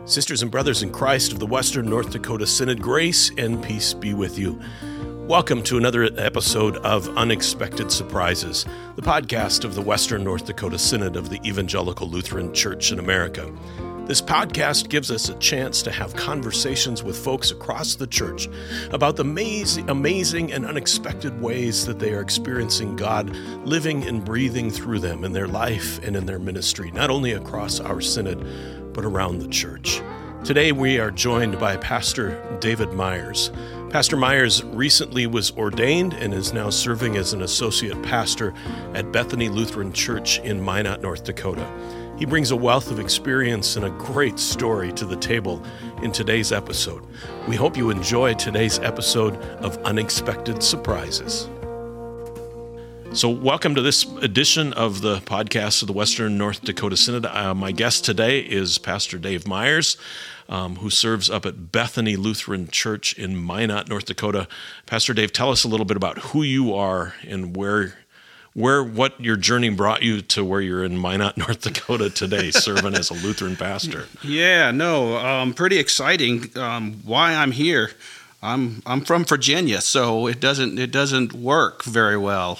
Sisters and brothers in Christ of the Western North Dakota Synod, grace and peace be with you. Welcome to another episode of Unexpected Surprises, the podcast of the Western North Dakota Synod of the Evangelical Lutheran Church in America. This podcast gives us a chance to have conversations with folks across the church about the amazing and unexpected ways that they are experiencing God living and breathing through them in their life and in their ministry, not only across our synod, but around the church. Today we are joined by Pastor David Myers. Pastor Myers recently was ordained and is now serving as an associate pastor at Bethany Lutheran Church in Minot, North Dakota. He brings a wealth of experience and a great story to the table in today's episode. We hope you enjoy today's episode of Unexpected Surprises. So welcome to this edition of the podcast of the Western North Dakota Synod. My guest today is Pastor Dave Myers, who serves up at Bethany Lutheran Church in Minot, North Dakota. Pastor Dave, tell us a little bit about who you are and what your journey brought you to where you're in Minot, North Dakota today, serving as a Lutheran pastor. Pretty exciting. Why I'm here. I'm from Virginia, so it doesn't work very well,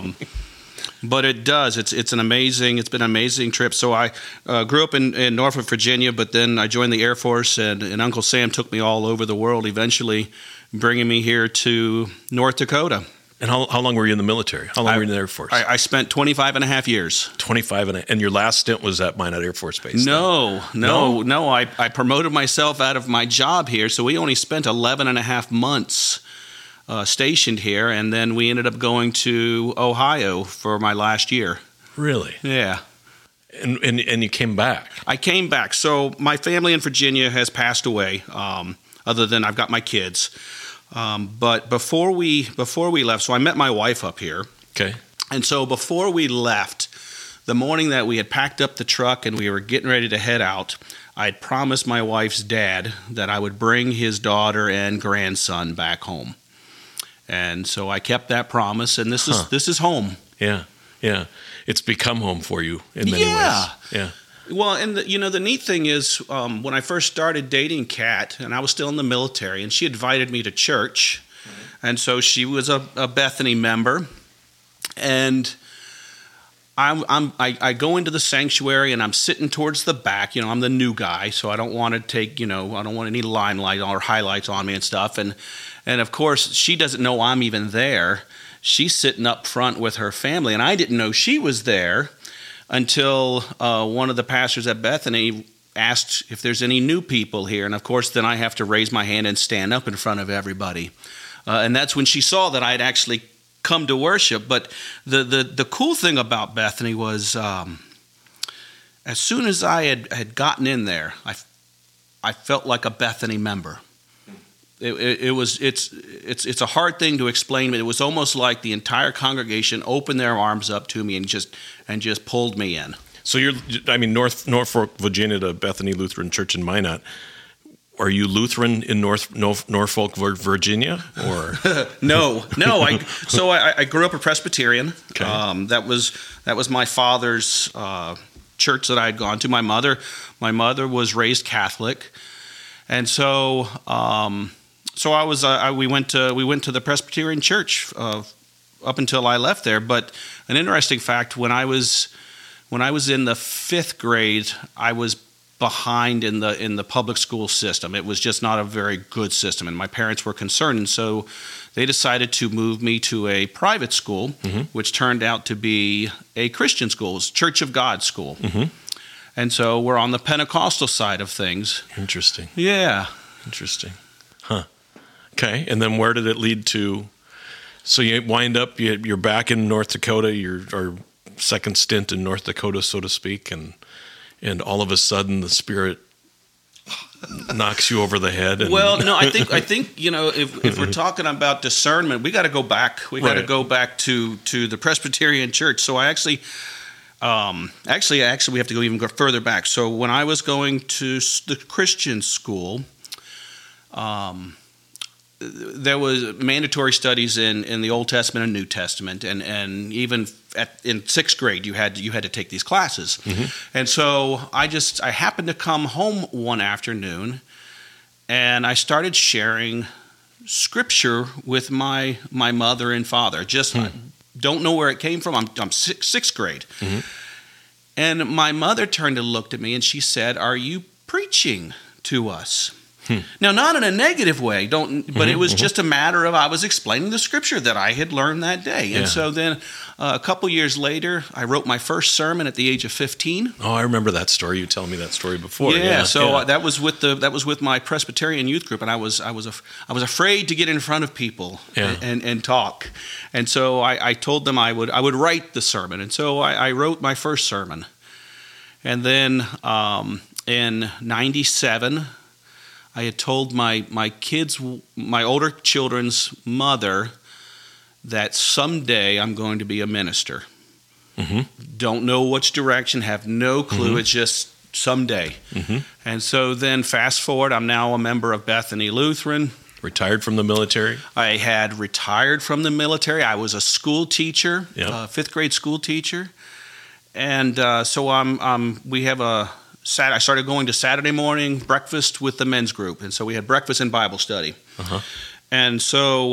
but it does. It's been an amazing trip. So I grew up in Norfolk, Virginia, but then I joined the Air Force, and Uncle Sam took me all over the world, eventually bringing me here to North Dakota. And how long were you in the military? How long were you in the Air Force? I spent 25 and a half years. 25 and your last stint was at Minot Air Force Base? No. I promoted myself out of my job here, so we only spent 11 and a half months stationed here, and then we ended up going to Ohio for my last year. Really? Yeah. And you came back? I came back. So my family in Virginia has passed away, other than I've got my kids. But before we left, so I met my wife up here. Okay. And so before we left, the morning that we had packed up the truck and we were getting ready to head out, I had promised my wife's dad that I would bring his daughter and grandson back home. And so I kept that promise, and this is home. Yeah. It's become home for you in many ways. Yeah. Well, and the neat thing is, when I first started dating Kat, and I was still in the military, and she invited me to church, and so she was a Bethany member, and I go into the sanctuary, and I'm sitting towards the back. I'm the new guy, so I don't want to I don't want any limelight or highlights on me and stuff, and of course she doesn't know I'm even there. She's sitting up front with her family, and I didn't know she was there until one of the pastors at Bethany asked if there's any new people here. And, of course, then I have to raise my hand and stand up in front of everybody. And that's when she saw that I'd actually come to worship. But the cool thing about Bethany was as soon as I had gotten in there, I felt like a Bethany member. It's a hard thing to explain, but it was almost like the entire congregation opened their arms up to me and just pulled me in. So Norfolk, Virginia to Bethany Lutheran Church in Minot. Are you Lutheran in Norfolk, Virginia, or no? I grew up a Presbyterian. Okay. That was my father's church that I had gone to. My mother was raised Catholic, and so. We went to the Presbyterian church up until I left there. But an interesting fact: when I was in the 5th grade, I was behind in the public school system. It was just not a very good system, and my parents were concerned, and so they decided to move me to a private school, which turned out to be a Christian school, it was Church of God school. Mm-hmm. And so we're on the Pentecostal side of things. Interesting. Yeah. Interesting. Huh. Okay, and then where did it lead to? So you wind up, you're back in North Dakota, your second stint in North Dakota, so to speak, and all of a sudden the Spirit knocks you over the head. Well, no, I think if we're talking about discernment, we got to go back. We got to go back to the Presbyterian Church. So I actually we have to go even further back. So when I was going to the Christian school, there was mandatory studies in the Old Testament and New Testament, and even in sixth grade you had to take these classes. And so I happened to come home one afternoon, and I started sharing Scripture with my mother and father. Just I don't know where it came from. I'm sixth grade, and my mother turned and looked at me, and she said, "Are you preaching to us?" Now, not in a negative way, but it was just a matter of I was explaining the Scripture that I had learned that day. And so then a couple years later, I wrote my first sermon at the age of 15. Oh, I remember that story. You telling me that story before. That was with my Presbyterian youth group, and I was afraid to get in front of people and talk. And so I told them I would write the sermon. And so I wrote my first sermon. And then in 97, I had told my older children's mother that someday I'm going to be a minister. Don't know which direction, have no clue. It's just someday. And so then fast forward, I'm now a member of Bethany Lutheran. Retired from the military? I had retired from the military. I was a school teacher, fifth grade school teacher. And so we have I started going to Saturday morning breakfast with the men's group, and so we had breakfast and Bible study. And so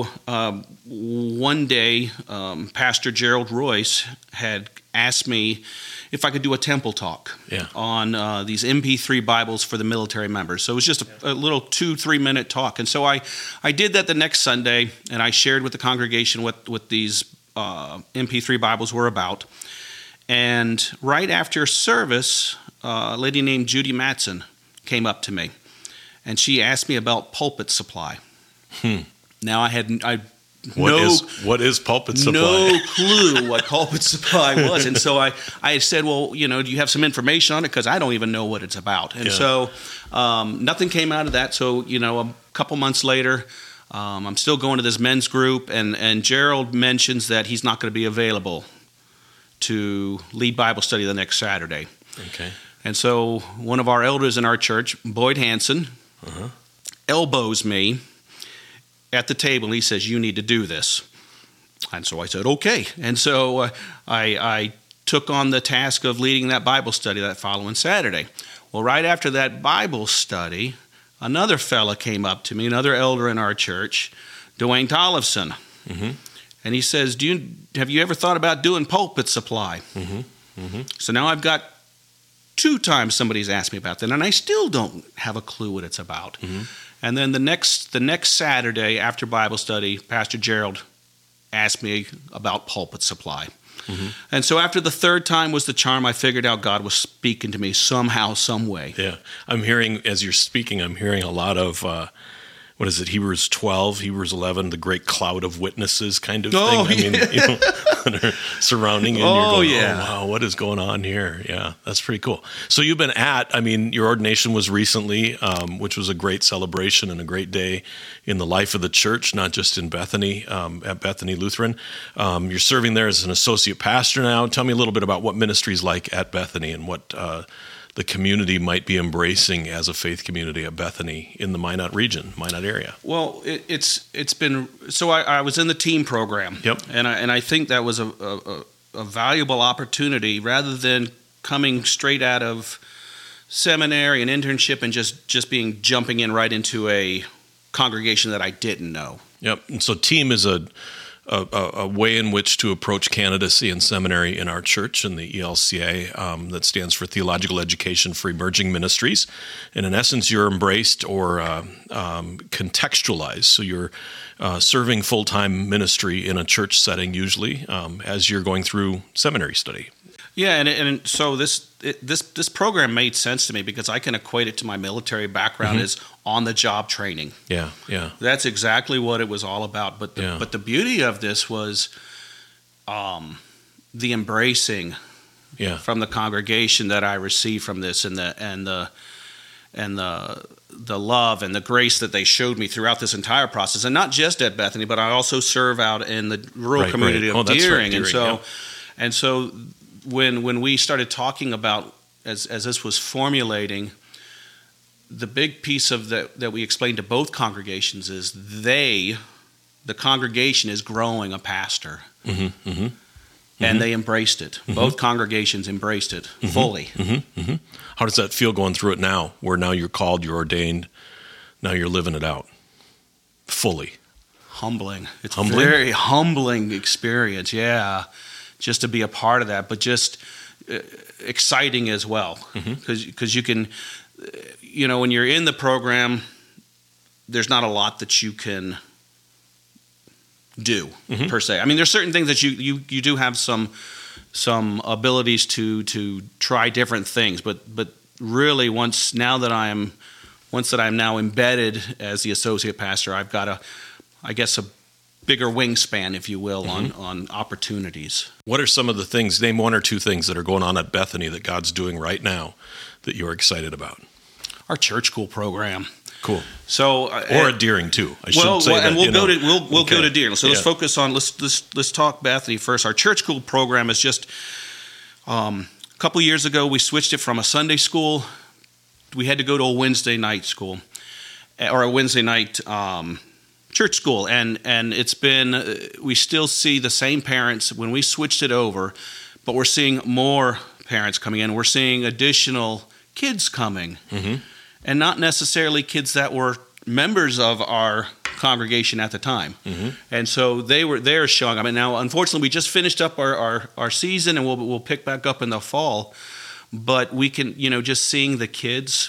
one day, Pastor Gerald Royce had asked me if I could do a temple talk on these MP3 Bibles for the military members. So it was just a little 2-3 minute talk. And so I did that the next Sunday, and I shared with the congregation what these MP3 Bibles were about. And right after service, a lady named Judy Matson came up to me, and she asked me about Pulpit Supply. Now what is Pulpit Supply? No clue what Pulpit Supply was, and so I said, well, do you have some information on it, because I don't even know what it's about. And so nothing came out of that. So a couple months later, I'm still going to this men's group, and Gerald mentions that he's not going to be available to lead Bible study the next Saturday. Okay. And so one of our elders in our church, Boyd Hanson, elbows me at the table. He says, "You need to do this." And so I said, okay. And so I took on the task of leading that Bible study that following Saturday. Well, right after that Bible study, another fella came up to me, another elder in our church, Dwayne Tollefson. And he says, have you ever thought about doing Pulpit Supply? So now I've got 2 times somebody's asked me about that, and I still don't have a clue what it's about. And then the next Saturday after Bible study, Pastor Gerald asked me about Pulpit Supply. And so after the 3rd time was the charm, I figured out God was speaking to me somehow, some way. Yeah. I'm hearing, as you're speaking, I'm hearing a lot of, what is it, Hebrews 12, Hebrews 11, the great cloud of witnesses kind of thing. I mean, that are surrounding you, and you're going, oh, wow, what is going on here? Yeah, that's pretty cool. So you've been your ordination was recently, which was a great celebration and a great day in the life of the church, not just in Bethany, at Bethany Lutheran. You're serving there as an associate pastor now. Tell me a little bit about what ministry is like at Bethany and what the community might be embracing as a faith community at Bethany in the Minot region, Minot area. Well, it's been so. I was in the team program, and I think that was a valuable opportunity rather than coming straight out of seminary and internship and just jumping in right into a congregation that I didn't know. Yep. And so team is a way in which to approach candidacy in seminary in our church, in the ELCA, that stands for Theological Education for Emerging Ministries. And in essence, you're embraced or contextualized. So you're serving full-time ministry in a church setting usually as you're going through seminary study. Yeah, and so this program made sense to me because I can equate it to my military background as on-the-job training. Yeah. That's exactly what it was all about. But the beauty of this was the embracing from the congregation that I received from this, and the love and the grace that they showed me throughout this entire process, and not just at Bethany, but I also serve out in the rural community of Deering, and so. When we started talking about, as this was formulating, the big piece of that we explained to both congregations is the congregation is growing a pastor. Mm-hmm, mm-hmm. And they embraced it. Mm-hmm. Both congregations embraced it fully. Mm-hmm. Mm-hmm. How does that feel going through it now, where now you're called, you're ordained, now you're living it out fully? Humbling. It's Humbling? a very humbling experience, yeah, just to be a part of that, but just exciting as well. Because you can, when you're in the program, there's not a lot that you can do per se. I mean, there's certain things that you do have some abilities to try different things, but really once that I'm now embedded as the associate pastor, I've got a bigger wingspan, if you will, on opportunities. What are some of the things? Name one or two things that are going on at Bethany that God's doing right now that you're excited about. Our church school program. Cool. So, or at Deering too. I should say that. And we'll go to Deering. So let's Yeah. focus on let's talk Bethany first. Our church school program is just a couple years ago we switched it from a Sunday school. We had to go to a Wednesday night school or a Wednesday night church school, and it's been we still see the same parents when we switched it over, but we're seeing more parents coming in. We're seeing additional kids coming. And not necessarily kids that were members of our congregation at the time. And so they're showing up. And now, unfortunately, we just finished up our season, and we'll pick back up in the fall. But we can, just seeing the kids.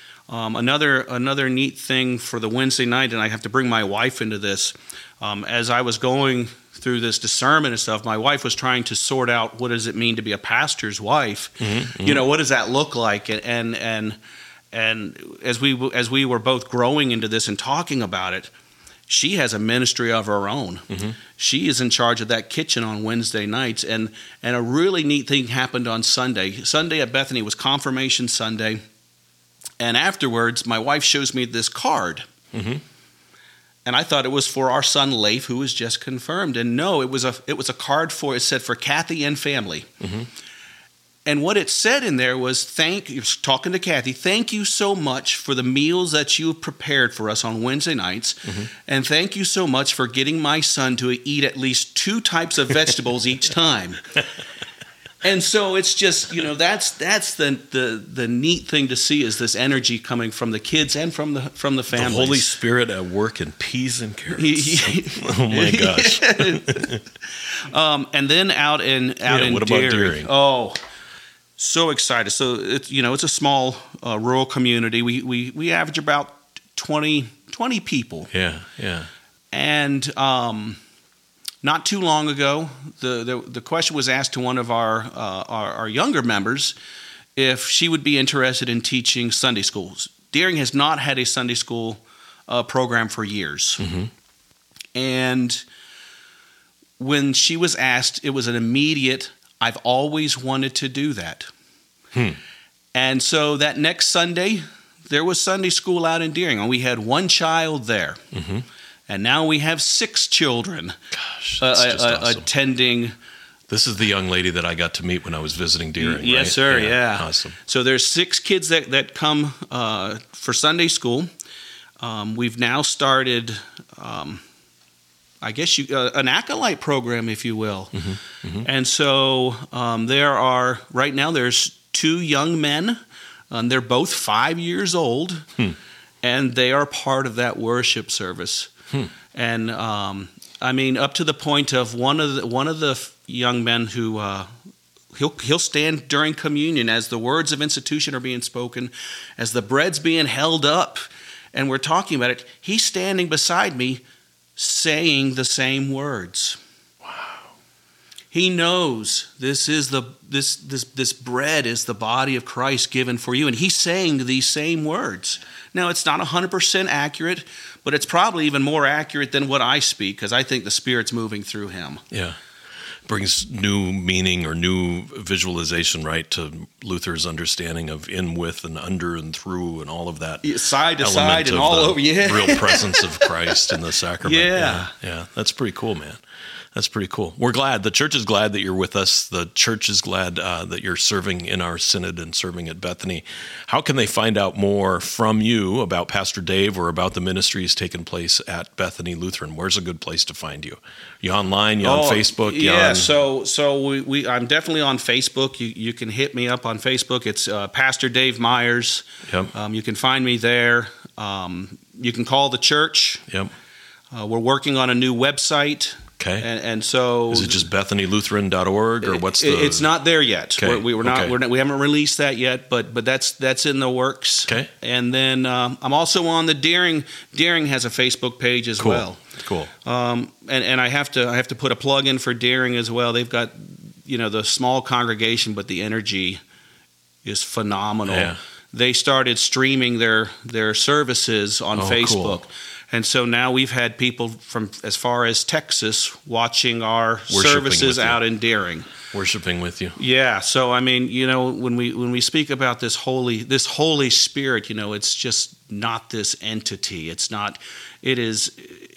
Another neat thing for the Wednesday night, and I have to bring my wife into this. As I was going through this discernment and stuff, my wife was trying to sort out what does it mean to be a pastor's wife. What does that look like? And as we were both growing into this and talking about it, she has a ministry of her own. She is in charge of that kitchen on Wednesday nights. And a really neat thing happened on Sunday. Sunday at Bethany was Confirmation Sunday. And afterwards, my wife shows me this card. And I thought it was for our son Leif, who was just confirmed. And no, it was a card it said for Kathy and family. And what it said in there was, talking to Kathy, thank you so much for the meals that you have prepared for us on Wednesday nights. And thank you so much for getting my son to eat at least 2 types of vegetables each time. And so it's just, that's the neat thing to see is this energy coming from the kids and from the families. The Holy Spirit at work in peas and carrots. Oh my gosh. And then out in what about Deering? Oh, so excited. So it's a small rural community. We average about 20 people. Yeah. And not too long ago, the question was asked to one of our younger members if she would be interested in teaching Sunday schools. Deering has not had a Sunday school program for years. And when she was asked, it was an immediate, I've always wanted to do that. And so that next Sunday, there was Sunday school out in Deering, and we had 1 child there. And now we have 6 children. Gosh, that's just awesome. Attending. This is the young lady that I got to meet when I was visiting Deering, Yes, right? sir, yeah. Awesome. So there's 6 kids that come for Sunday school. We've now started, an acolyte program, if you will. And so right now there's 2 young men. They're both 5 years old, and they are part of that worship service. And up to the point of one of the young men who he'll stand during communion as the words of institution are being spoken, as the bread's being held up, and we're talking about it. He's standing beside me, saying the same words. He knows this bread is the body of Christ given for you, and he's saying these same words. Now, it's not 100% accurate, but it's probably even more accurate than what I speak because I think the Spirit's moving through him. Yeah. brings new meaning or new visualization, right, to Luther's understanding of in, with, and under and through and all of that. Side to side and all over. Yeah. Real presence of Christ in the sacrament. Yeah. That's pretty cool, man. That's pretty cool. We're glad. The church is glad that you're with us. The church is glad that you're serving in our synod and serving at Bethany. How can they find out more from you about Pastor Dave or about the ministries taking place at Bethany Lutheran? Where's a good place to find you? You online? You on Facebook? So I'm definitely on Facebook. You can hit me up on Facebook. It's Pastor Dave Myers. Yep. You can find me there. You can call the church. Yep. We're working on a new website. Okay. And so is it just BethanyLutheran.org or what's the? It's not there yet. Okay. We haven't released that yet, but that's in the works. Okay. And then I'm also on the Deering. Deering has a Facebook page as well. Cool. And I have to put a plug in for Deering as well. They've got the small congregation, but the energy is phenomenal. Yeah. They started streaming their services on Facebook. Cool. And so now we've had people from as far as Texas watching our Worshiping services out in Deering. Worshiping with you. Yeah. So I mean, when we speak about this Holy Spirit, it's just not this entity. It's not. It is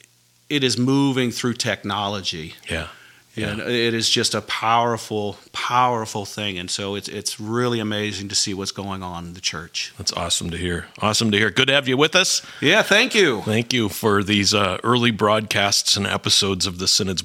moving through technology. Yeah. And it is just a powerful, powerful thing. And so it's really amazing to see what's going on in the church. That's awesome to hear. Awesome to hear. Good to have you with us. Yeah, thank you. Thank you for these early broadcasts and episodes of the Synod's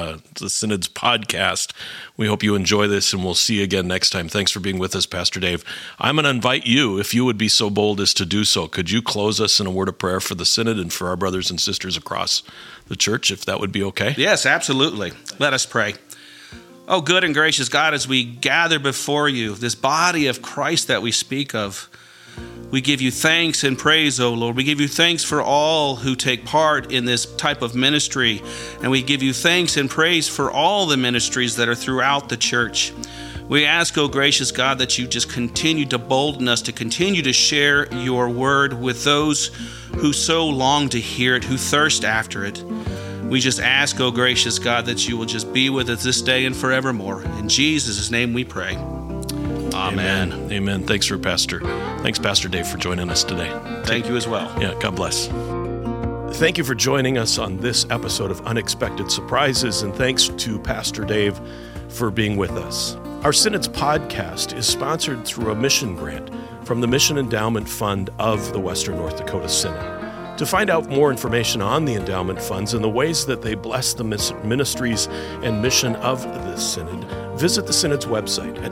podcast. We hope you enjoy this, and we'll see you again next time. Thanks for being with us, Pastor Dave. I'm going to invite you, if you would be so bold as to do so, could you close us in a word of prayer for the Synod and for our brothers and sisters across the church, if that would be okay? Yes, absolutely. Let us pray. Oh, good and gracious God, as we gather before you, this body of Christ that we speak of, we give you thanks and praise, O Lord. We give you thanks for all who take part in this type of ministry, and we give you thanks and praise for all the ministries that are throughout the church. We ask, O gracious God, that you just continue to bolden us to continue to share your word with those who so long to hear it, who thirst after it. We just ask, O gracious God, that you will just be with us this day and forevermore. In Jesus' name we pray. Amen. Amen. Thanks, Pastor Dave, for joining us today. Thank you as well. Yeah, God bless. Thank you for joining us on this episode of Unexpected Surprises, and thanks to Pastor Dave for being with us. Our Synod's podcast is sponsored through a mission grant from the Mission Endowment Fund of the Western North Dakota Synod. To find out more information on the endowment funds and the ways that they bless the ministries and mission of the Synod, visit the Synod's website at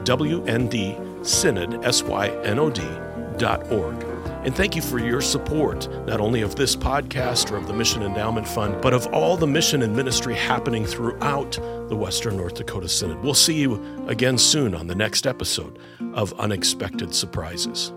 wndsynod.org. And thank you for your support, not only of this podcast or of the Mission Endowment Fund, but of all the mission and ministry happening throughout the Western North Dakota Synod. We'll see you again soon on the next episode of Unexpected Surprises.